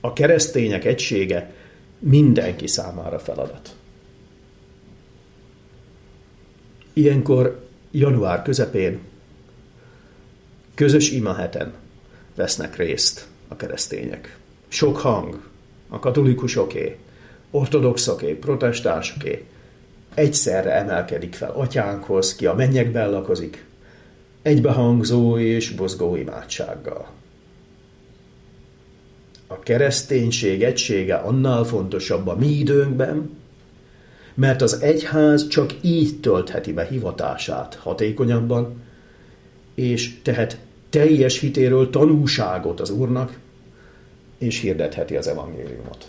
A keresztények egysége mindenki számára feladat. Ilyenkor január közepén közös imaheten vesznek részt a keresztények. Sok hang, a katolikusoké, ortodoxoké, protestánsoké egyszerre emelkedik fel atyánkhoz, ki a mennyekben lakozik, egybehangzó és buzgó imádsággal. A kereszténység egysége annál fontosabb a mi időnkben, mert az egyház csak így töltheti be hivatását hatékonyabban, és tehet teljes hitéről tanúságot az Úrnak, és hirdetheti az evangéliumot.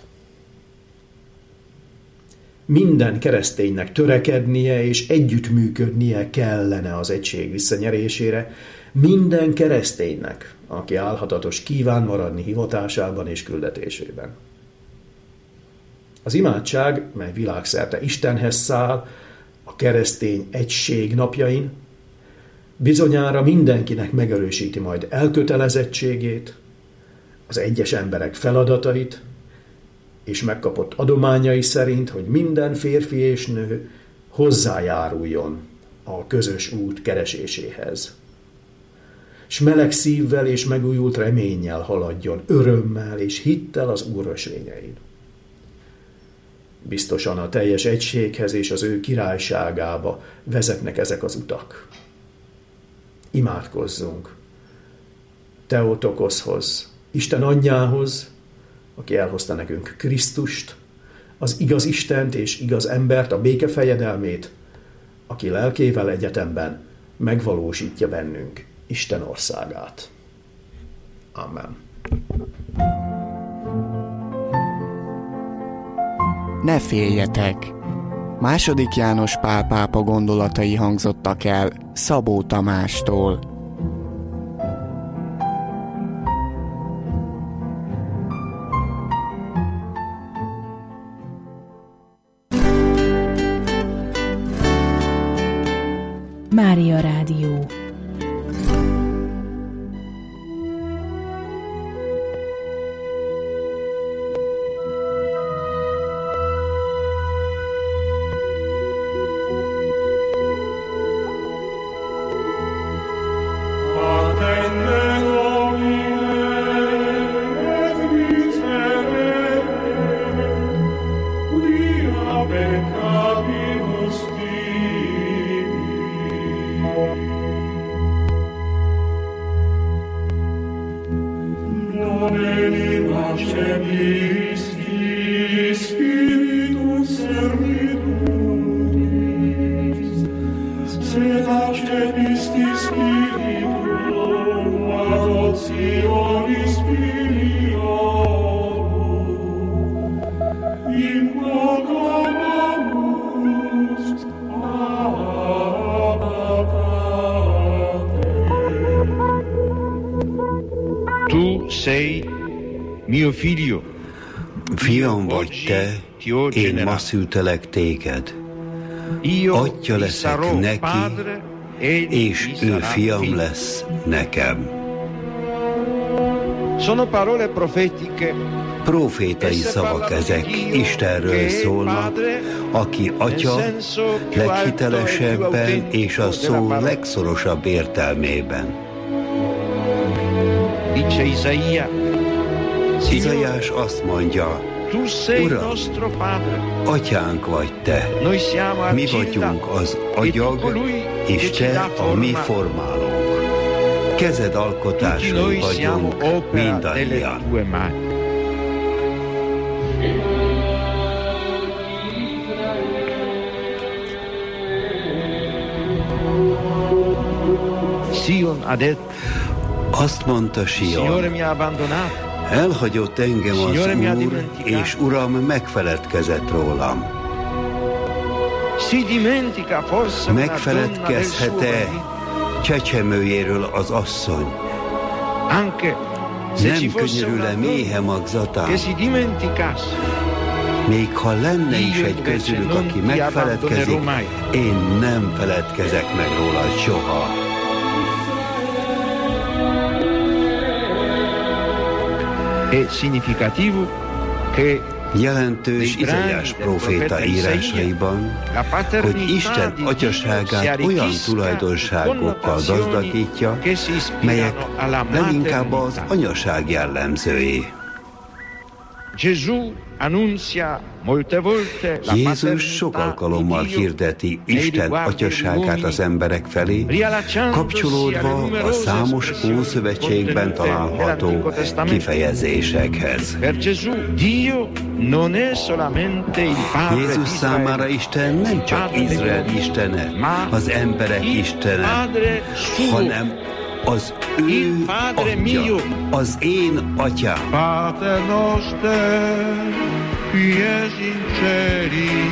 Minden kereszténynek törekednie és együttműködnie kellene az egység visszanyerésére, minden kereszténynek, aki álhatatos kíván maradni hivatásában és küldetésében. Az imádság, mely világszerte Istenhez száll, a keresztény egység napjain, bizonyára mindenkinek megerősíti majd elkötelezettségét, az egyes emberek feladatait, és megkapott adományai szerint, hogy minden férfi és nő hozzájáruljon a közös út kereséséhez. S meleg szívvel és megújult reménnyel haladjon, örömmel és hittel az Úr ösvényein. Biztosan a teljes egységhez és az ő királyságába vezetnek ezek az utak. Imádkozzunk Theotokoszhoz, Isten anyjához, aki elhozta nekünk Krisztust, az igaz Istent és igaz embert, a béke fejedelmét, aki lelkével egyetemben megvalósítja bennünk Isten országát. Amen. Ne féljetek! II. János Pál pápa gondolatai hangzottak el Szabó Tamástól. Mária Rádió. Fiam vagy te, én ma szültelek téged. Atya leszek neki, és ő fiam lesz nekem. Profétai szavak ezek, Istenről szólnak, aki Atya leghitelesebben és a szó legszorosabb értelmében. Izaiás azt mondja, Uram, atyánk vagy te, mi vagyunk az agyag, és te a mi formálónk. Kezed alkotásai vagyunk mindannyian. Azt mondta Sion, elhagyott engem az Úr, és Uram megfeledkezett rólam. Megfeledkezhet-e csecsemőjéről az asszony? Nem könyörül-e méhe magzatán? Még ha lenne is egy közülük, aki megfeledkezik, én nem feledkezek meg róla soha. Jelentős Izaiás próféta írásaiban, hogy Isten atyaságát olyan tulajdonságokkal gazdagítja, melyek leginkább az anyaság jellemzői. Jézus sok alkalommal hirdeti Isten atyaságát az emberek felé, kapcsolódva a számos Ószövetségben található kifejezésekhez. Jézus számára Isten nem csak Izrael istene, az emberek istene, hanem az ő atya, az én atyám. Pater noster, qui es in celi,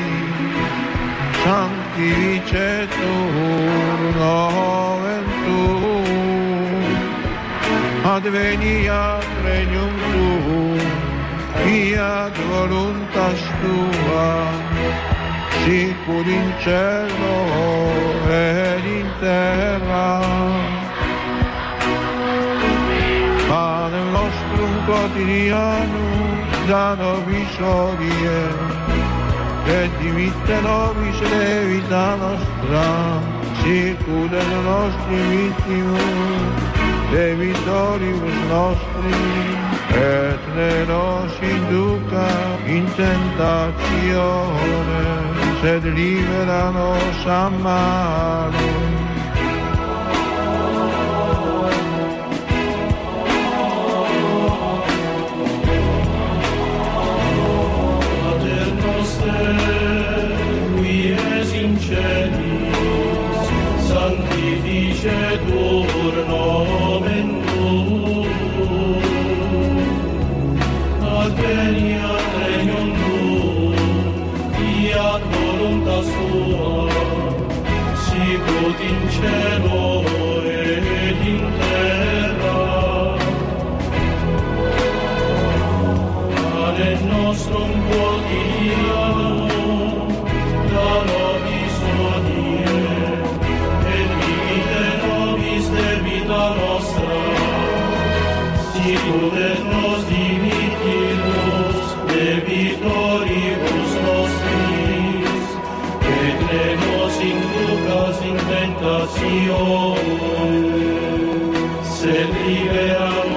sanctificetur nomen tuum, adveniat regnum tuum, fiat voluntas tua, sicur in cielo et in terra. Panem nostrum quotidianum da nobis hodie, et dimitte nobis debita nostra, sicur et nostri vittimus debitoribus nostris, et ne nos induca in tentatione, sed libera nos a malo. Sanctificetur nomen tuum, adveniat regnum tuum, fiat voluntas tua, sicut in cielo et in terra. Panem nostrum quotidianum da nobis hodie, debita nostra, sicur et nos dimittimus debitoribus nostris, et ne nos inducas in tentatione, sed libera